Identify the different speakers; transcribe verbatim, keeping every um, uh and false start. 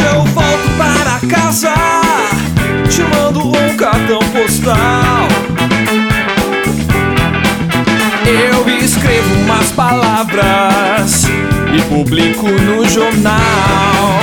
Speaker 1: Hoje eu volto para casa, te mando um cartão postal. Eu escrevo umas palavras e publico no jornal.